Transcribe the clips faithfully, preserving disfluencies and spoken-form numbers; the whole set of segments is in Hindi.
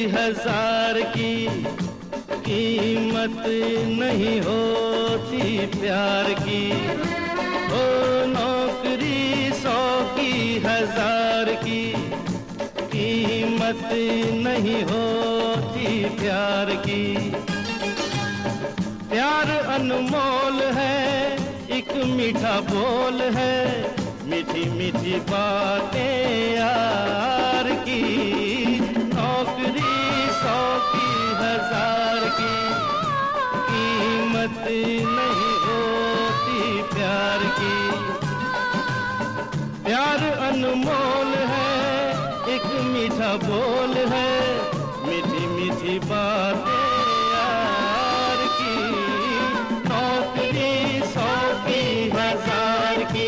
हजार की कीमत नहीं होती प्यार की। ओ नौकरी सौ की हजार की कीमत नहीं होती प्यार की। प्यार अनमोल है, एक मीठा बोल है, मीठी मीठी बातें यार की। नौकरी सौ की हजार की कीमत नहीं होती प्यार की। प्यार अनमोल है, एक मीठा बोल है, मीठी मीठी बातें यार की। नौकरी सौ की हजार की।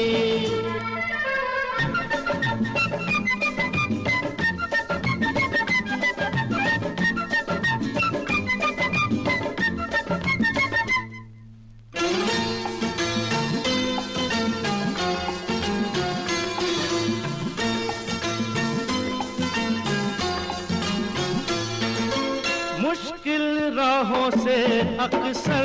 मुश्किल राहों से अक्सर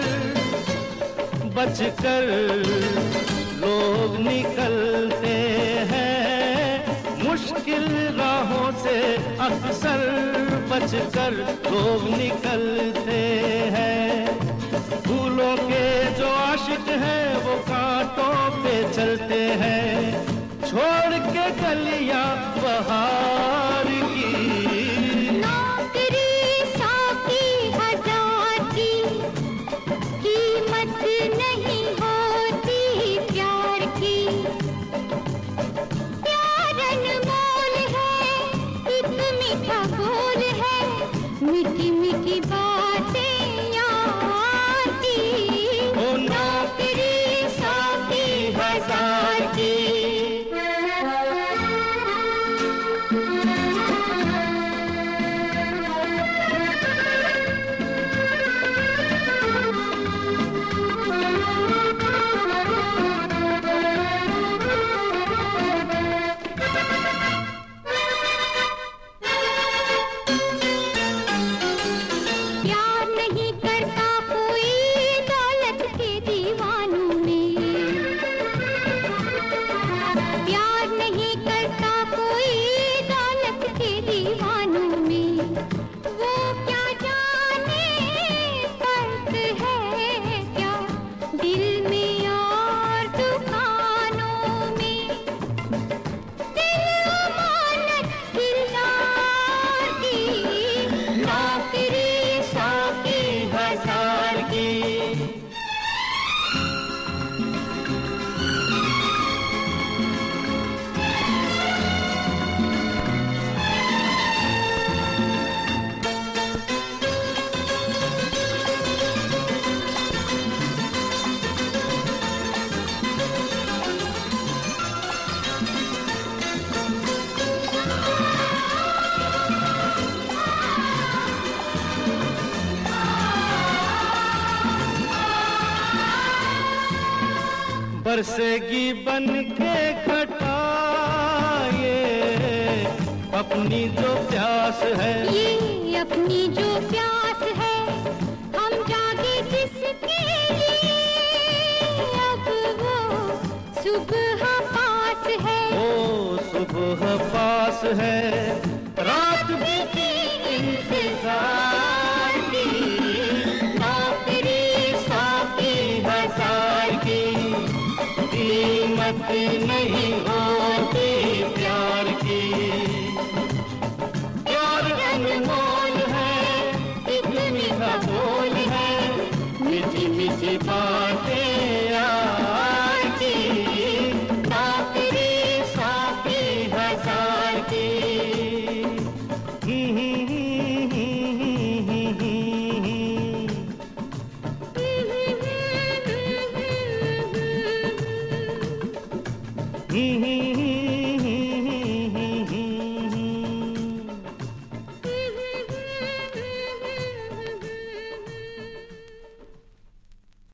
बचकर लोग निकलते हैं। मुश्किल राहों से अक्सर बचकर लोग निकलते हैं। फूलों के जो आशिक हैं वो कांटों पे चलते हैं, छोड़ के कलियां बहार की। नहीं होती प्यार की। प्यार अनमोल है, एक मीठा बोल है, मीठी मीठी बातें यार की। ओ नौकरी सौ की हजार की। बरसेगी बन के घटा ये अपनी जो प्यास है। ये अपनी जो प्यास है, हम जागे जिसके लिए अब वो सुबह पास है। ओ सुबह पास है, रात बीती इंतजार की। नौकरी सौ की हजार की कीमत नहीं होती प्यार की। प्यार अनमोल है, एक मीठा बोल है, मीठी मीठी बातें यार की। नौकरी सौ की हजार की। Mm-hmm.